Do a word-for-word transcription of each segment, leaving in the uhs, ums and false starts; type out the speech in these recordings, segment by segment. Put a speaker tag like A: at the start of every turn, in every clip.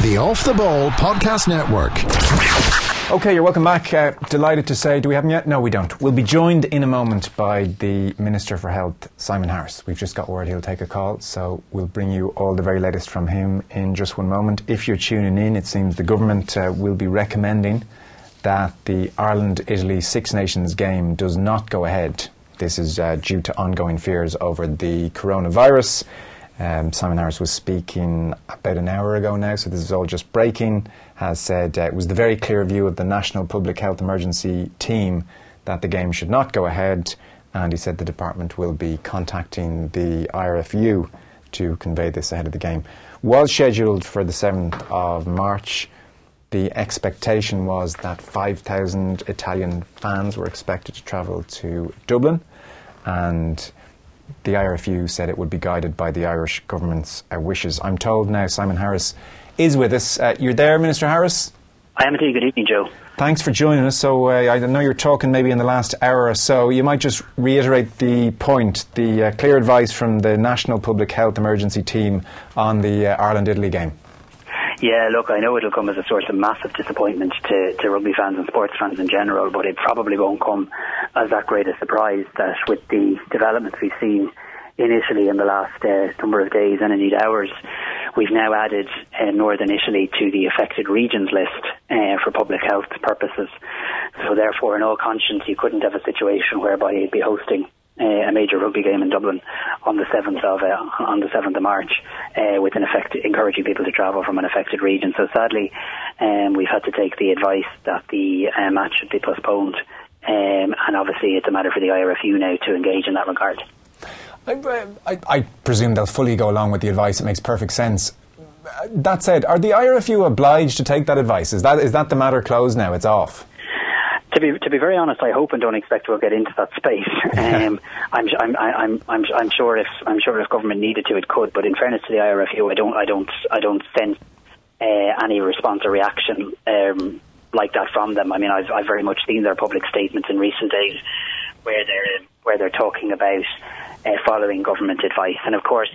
A: The Off The Ball Podcast Network.
B: Okay, you're welcome back. Uh, delighted to say, do we have him yet? No, we don't. We'll be joined in a moment by the Minister for Health, Simon Harris. We've just got word he'll take a call, so we'll bring you all the very latest from him in just one moment. If you're tuning in, it seems the government uh, will be recommending that the Ireland-Italy Six Nations game does not go ahead. This is uh, due to ongoing fears over the coronavirus. Um, Simon Harris was speaking about an hour ago now, so this is all just breaking, has said uh, it was the very clear view of the National Public Health Emergency team that the game should not go ahead, and he said the department will be contacting the I R F U to convey this ahead of the game. Was scheduled for the seventh of March. The expectation was that five thousand Italian fans were expected to travel to Dublin, and the I R F U said it would be guided by the Irish government's uh, wishes. I'm told now Simon Harris is with us. Uh, you're there, Minister Harris?
C: I am indeed. Good evening, Joe.
B: Thanks for joining us. So uh, I know you're talking maybe in the last hour or so. You might just reiterate the point, the uh, clear advice from the National Public Health Emergency team on the uh, Ireland-Italy game.
C: Yeah, look, I know it'll come as a source of massive disappointment to, to rugby fans and sports fans in general, but it probably won't come as that great a surprise that with the developments we've seen in Italy in the last uh, number of days and indeed hours, we've now added uh, Northern Italy to the affected regions list uh, for public health purposes. So therefore, in all conscience, you couldn't have a situation whereby you'd be hosting Uh, a major rugby game in Dublin on the seventh of uh, on the seventh of March, uh, with an effect encouraging people to travel from an affected region. So sadly, um, we've had to take the advice that the uh, match should be postponed, um, and obviously it's a matter for the I R F U now to engage in that regard.
B: I, I, I presume they'll fully go along with the advice. It makes perfect sense. That said, are the I R F U obliged to take that advice? Is that is that the matter closed now? It's off.
C: To be to be very honest, I hope and don't expect we'll get into that space. Um, I'm, I'm I'm I'm I'm sure if I'm sure if government needed to, it could. But in fairness to the I R F U, I don't I don't I don't sense uh, any response or reaction um, like that from them. I mean, I've I've very much seen their public statements in recent days where they're where they're talking about uh, following government advice, and of course.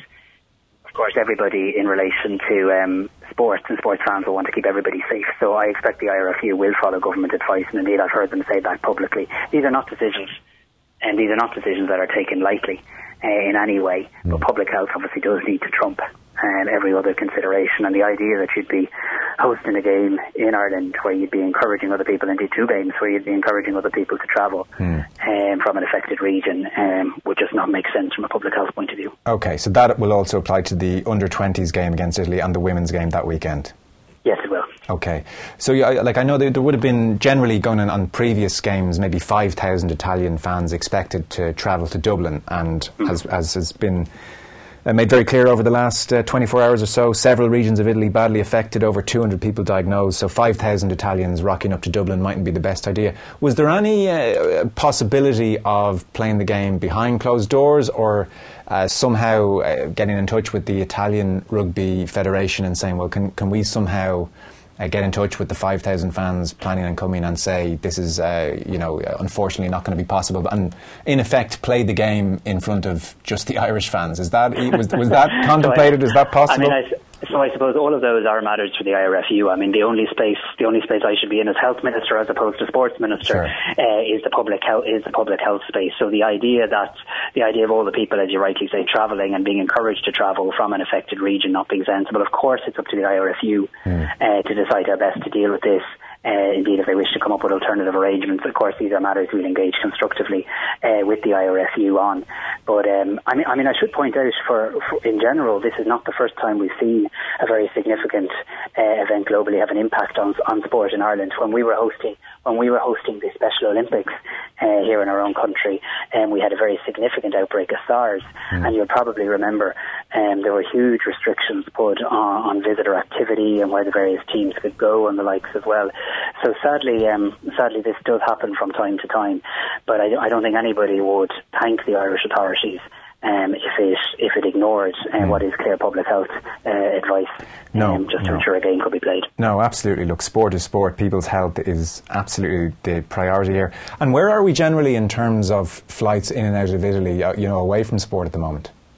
C: Of course, everybody in relation to um, sports and sports fans will want to keep everybody safe. So I expect the I R F U will follow government advice, and indeed I've heard them say that publicly. These are not decisions, and these are not decisions that are taken lightly uh, in any way. Mm. But public health obviously does need to trump um, every other consideration. And the idea that you'd be hosting a game in Ireland where you'd be encouraging other people, indeed two games where you'd be encouraging other people to travel mm. um, from an affected region um, would just not make sense from a public health point of view.
B: OK, so that will also apply to the under twenties game against Italy and the women's game that weekend?
C: Yes, it will.
B: OK. So, yeah, like I know there would have been generally going on, on previous games, maybe five thousand Italian fans expected to travel to Dublin, and mm. as, as has been Uh, made very clear over the last uh, twenty-four hours or so, several regions of Italy badly affected, over two hundred people diagnosed, so five thousand Italians rocking up to Dublin mightn't be the best idea. Was there any uh, possibility of playing the game behind closed doors, or uh, somehow uh, getting in touch with the Italian Rugby Federation and saying, well, can, can we somehow Uh, get in touch with the five thousand fans planning on coming and say this is, uh, you know, unfortunately not going to be possible, and in effect play the game in front of just the Irish fans? Is that was, was that contemplated?
C: So I,
B: is that possible?
C: I mean, I, so I suppose all of those are matters for the I R F U. I mean, the only space the only space I should be in as health minister as opposed to sports minister
B: sure.
C: uh, is the public health is the public health space. So the idea that the idea of all the people, as you rightly say, travelling and being encouraged to travel from an affected region not being sensible. Of course, it's up to the I R F U mm. uh, to decide how best to deal with this. Uh, indeed, if they wish to come up with alternative arrangements, of course, these are matters we'll engage constructively uh, with the I R F U on. But um, I mean, I mean, I should point out, for, for in general, this is not the first time we've seen a very significant uh, event globally have an impact on on sport in Ireland. When we were hosting, when we were hosting the Special Olympics uh, here in our own country, and um, we had a very significant outbreak of SARS, mm. and you'll probably remember um, there were huge restrictions put on, on visitor activity and where the various teams could go and the likes as well. So sadly, um, sadly, this does happen from time to time. But I, I don't think anybody would thank the Irish authorities um, if it if it ignored um, mm. what is clear public health uh, advice,
B: no,
C: um, just to
B: no.
C: ensure a game could be played.
B: No, absolutely. Look, sport is sport. People's health is absolutely the priority here. And where are we generally in terms of flights in and out of Italy, uh, you know, away from sport at the moment?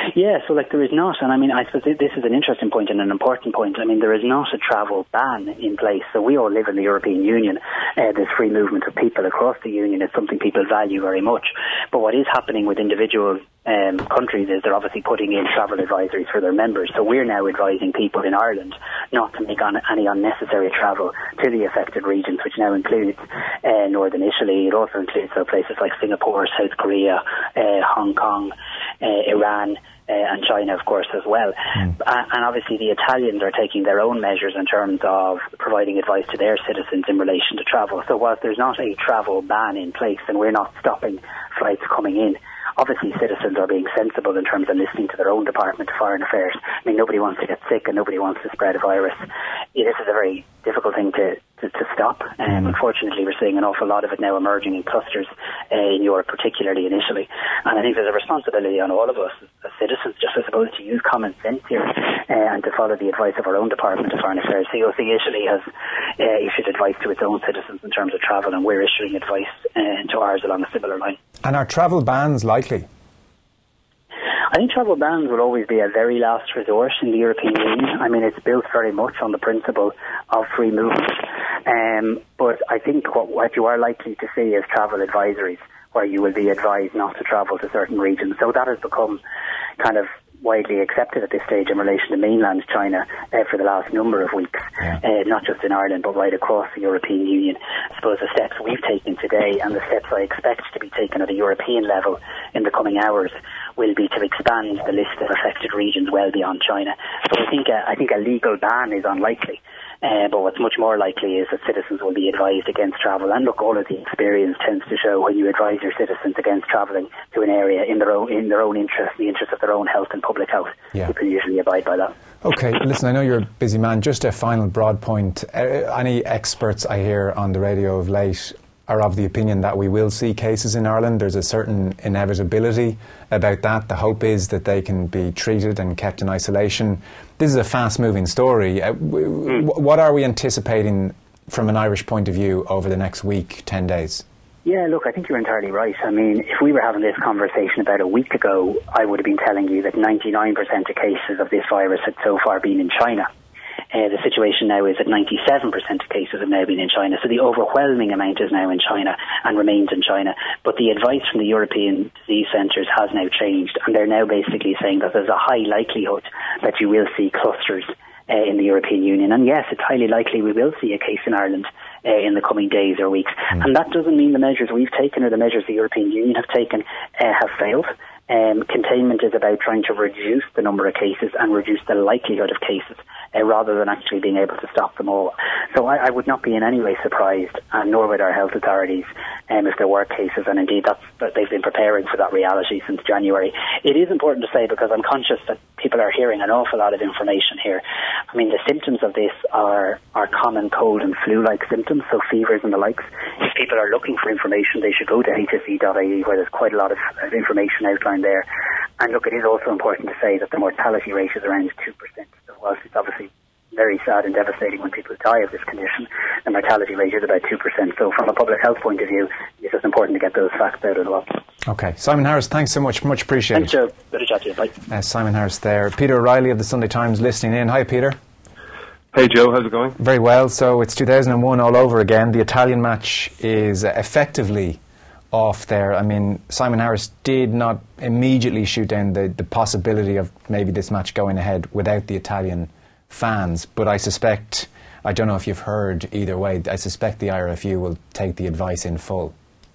C: Yeah, so like there is not, and I mean, I suppose this is an interesting point and an important point. I mean, there is not a travel ban in place. So we all live in the European Union. Uh, there's free movement of people across the Union. It's something people value very much. But what is happening with individual um, countries is they're obviously putting in travel advisories for their members. So we're now advising people in Ireland not to make on any unnecessary travel to the affected regions, which now includes uh, northern Italy. It also includes so places like Singapore, South Korea, uh, Hong Kong, uh, Iran, Uh, and China, of course, as well. Mm. Uh, and obviously the Italians are taking their own measures in terms of providing advice to their citizens in relation to travel. So whilst there's not a travel ban in place and we're not stopping flights coming in, obviously citizens are being sensible in terms of listening to their own Department of Foreign Affairs. I mean, nobody wants to get sick and nobody wants to spread a virus. Yeah, this is a very difficult thing to, to, to stop. And um, unfortunately, we're seeing an awful lot of it now emerging in clusters uh, in Europe, particularly in Italy. And I think there's a responsibility on all of us as citizens, just I suppose, to use common sense here uh, and to follow the advice of our own Department of Foreign Affairs. C O C Italy has uh, issued advice to its own citizens in terms of travel, and we're issuing advice uh, to ours along a similar line.
B: And are travel bans likely?
C: I think travel bans will always be a very last resort in the European Union. I mean, it's built very much on the principle of free movement. Um, but I think what, what you are likely to see is travel advisories, where you will be advised not to travel to certain regions. So that has become kind of widely accepted at this stage in relation to mainland China uh, for the last number of weeks, yeah. uh, not just in Ireland but right across the European Union. I suppose the steps we've taken today and the steps I expect to be taken at a European level in the coming hours will be to expand the list of affected regions well beyond China. So I think uh, I think a legal ban is unlikely. Uh, but what's much more likely is that citizens will be advised against travel. And look, all of the experience tends to show when you advise your citizens against travelling to an area in their own in their own interest, the interest of their own health and public health, yeah. people usually abide by that.
B: Okay, listen, I know you're a busy man. Just a final broad point. Uh, any experts I hear on the radio of late are of the opinion that we will see cases in Ireland. There's a certain inevitability about that. The hope is that they can be treated and kept in isolation. This is a fast-moving story. Uh, w- w- what are we anticipating from an Irish point of view over the next week, ten days?
C: Yeah, look, I think you're entirely right. I mean, if we were having this conversation about a week ago, I would have been telling you that ninety-nine percent of cases of this virus had so far been in China. Uh, the situation now is that ninety-seven percent of cases have now been in China. So the overwhelming amount is now in China and remains in China. But the advice from the European disease centres has now changed, and they're now basically saying that there's a high likelihood that you will see clusters uh, in the European Union. And yes, it's highly likely we will see a case in Ireland uh, in the coming days or weeks. Mm. And that doesn't mean the measures we've taken or the measures the European Union have taken uh, have failed. Um, containment is about trying to reduce the number of cases and reduce the likelihood of cases uh, rather than actually being able to stop them all. So I, I would not be in any way surprised, and nor would our health authorities, um, if there were cases, and indeed that's, that they've been preparing for that reality since January. It is important to say, because I'm conscious that people are hearing an awful lot of information here. I mean, the symptoms of this are, are common cold and flu-like symptoms, so fevers and the likes. If people are looking for information, they should go to H S E dot I E, where there's quite a lot of, of information outlined there. And look, it is also important to say that the mortality rate is around two percent. So whilst it's obviously very sad and devastating when people die of this condition, the mortality rate is about two percent. So from a public health point of view, it's just important to get those facts out as well.
B: Okay. Simon Harris, thanks so much. Much appreciated.
C: Thanks, Joe. Good to chat to you. Bye.
B: Uh, Simon Harris there. Peter O'Reilly of the Sunday Times listening in. Hi, Peter.
D: Hey, Joe. How's it going?
B: Very well. So it's two thousand one all over again. The Italian match is uh, effectively off there. I mean, Simon Harris did not immediately shoot down the, the possibility of maybe this match going ahead without the Italian fans, but I suspect, I don't know if you've heard either way, I suspect the I R F U will take the advice in full.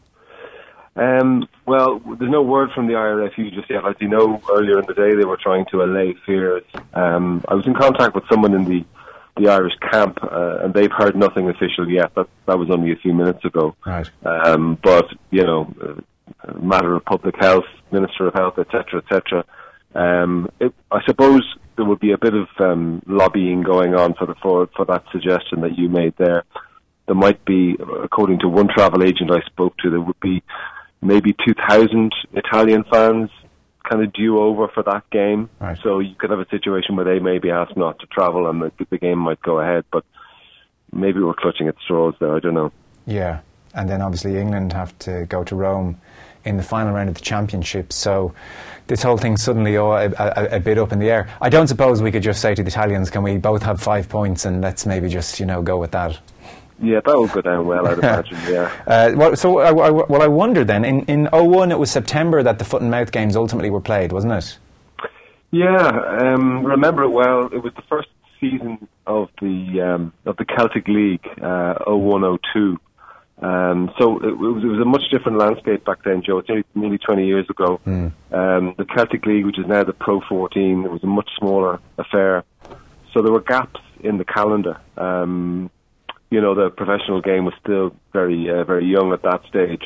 D: Um, well, there's no word from the I R F U just yet. As you know, earlier in the day they were trying to allay fears. Um, I was in contact with someone in the the Irish camp, uh, and they've heard nothing official yet. That that was only a few minutes ago.
B: Right.
D: Um, but you know, uh, matter of public health, Minister of Health, et cetera, et cetera. Um, it, I suppose there would be a bit of um, lobbying going on for the for for that suggestion that you made there. There might be, according to one travel agent I spoke to, there would be maybe two thousand Italian fans kind of due over for that game.
B: Right.
D: So you could have a situation where they may be asked not to travel and the, the game might go ahead, but maybe we're clutching at straws there, I don't know.
B: Yeah, and then obviously England have to go to Rome in the final round of the championship. So this whole thing suddenly oh, a, a, a bit up in the air. I don't suppose we could just say to the Italians, can we both have five points and let's maybe just, you know, go with that?
D: Yeah, that will go down well, I'd imagine, yeah.
B: Uh, well, so, I, I, well, I wonder then, in, in oh one it was September that the foot and mouth games ultimately were played, wasn't it?
D: Yeah, um, remember it well. It was the first season of the um, of the Celtic League, uh, oh one oh two. Um, so it, it, was, it was a much different landscape back then, Joe. It's nearly, nearly twenty years ago. Mm. Um, the Celtic League, which is now the Pro fourteen, it was a much smaller affair. So there were gaps in the calendar. Um, you know, the professional game was still very, uh, very young at that stage.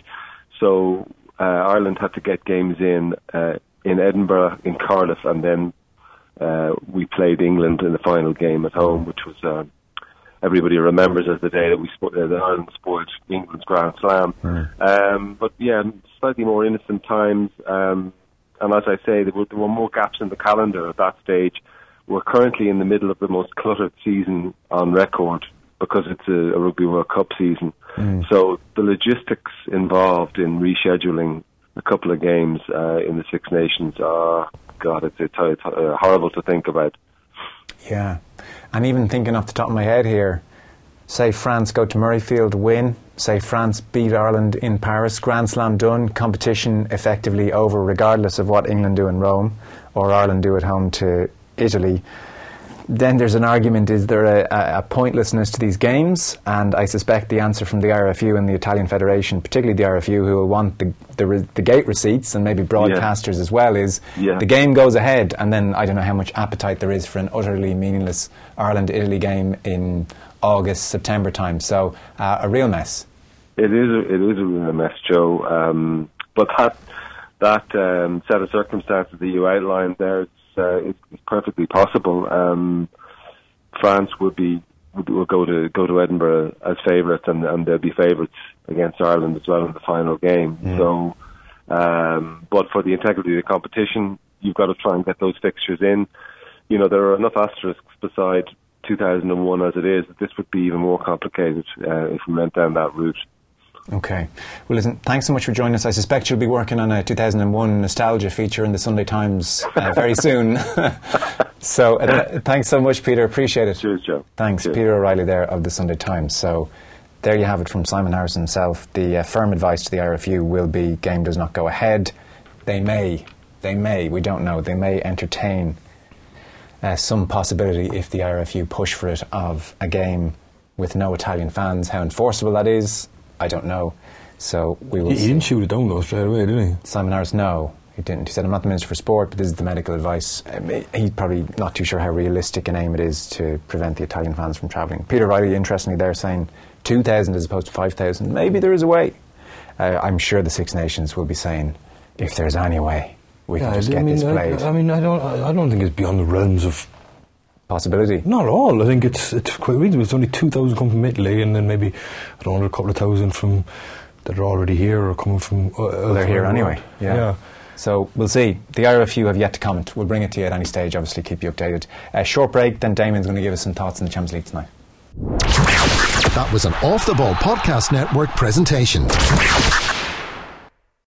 D: So uh, Ireland had to get games in uh, in Edinburgh, in Cardiff, and then uh, we played England in the final game at home, which was... Uh, everybody remembers as the day that we spo- uh, that Ireland spoiled England's Grand Slam. Mm. Um, but yeah, slightly more innocent times. Um, and as I say, there were, there were more gaps in the calendar at that stage. We're currently in the middle of the most cluttered season on record because it's a, a Rugby World Cup season. Mm. So the logistics involved in rescheduling a couple of games uh, in the Six Nations are, God, it's, it's, it's uh, horrible to think about.
B: Yeah. And even thinking off the top of my head here, say France go to Murrayfield, win, say France beat Ireland in Paris, Grand Slam done, competition effectively over regardless of what England do in Rome or Ireland do at home to Italy. Then there's an argument, is there a, a pointlessness to these games? And I suspect the answer from the I R F U and the Italian Federation, particularly the I R F U, who will want the the, the gate receipts and maybe broadcasters yeah. as well, is yeah. the game goes ahead and then I don't know how much appetite there is for an utterly meaningless Ireland-Italy game in August, September time. So uh, a real mess.
D: It is a, it is a real mess, Joe. Um, but that, that um, set of circumstances that you outlined there, Uh, it's, it's perfectly possible. Um, France would be would, would go to go to Edinburgh as favourites, and, and they'll be favourites against Ireland as well in the final game. Mm. So, um, but for the integrity of the competition, you've got to try and get those fixtures in. You know, there are enough asterisks beside two thousand one as it is that this would be even more complicated uh, if we went down that route.
B: Okay. Well, listen, thanks so much for joining us. I suspect you'll be working on a two thousand one nostalgia feature in the Sunday Times uh, very soon. so uh, th- thanks so much, Peter. Appreciate it.
D: Cheers, Joe.
B: Thanks.
D: Cheers.
B: Peter O'Reilly there of the Sunday Times. So there you have it from Simon Harris himself. The uh, firm advice to the I R F U will be game does not go ahead. They may, they may, we don't know, they may entertain uh, some possibility if the I R F U push for it of a game with no Italian fans. How enforceable that is, I don't know. So we will.
E: He, he didn't shoot it down though straight away, did he?
B: Simon Harris, no, he didn't. He said, "I'm not the Minister for Sport, but this is the medical advice." Um, he's probably not too sure how realistic an aim it is to prevent the Italian fans from travelling. Peter Riley, interestingly, there saying two thousand as opposed to five thousand. Maybe there is a way. Uh, I'm sure the Six Nations will be saying, if there's any way, we yeah, can just I get
E: mean,
B: this played.
E: I, I mean, I don't, I don't think it's beyond the realms of
B: possibility.
E: Not at all. I think it's it's quite reasonable. It's only two thousand come from Italy, and then maybe I don't know, a couple of thousand from that are already here or coming from. Uh,
B: well, they're here anyway. Yeah. yeah. So we'll see. The I R F U have yet to comment. We'll bring it to you at any stage. Obviously, keep you updated. A short break. Then Damien's going to give us some thoughts on the Champions League tonight.
A: That was an Off the Ball Podcast Network presentation.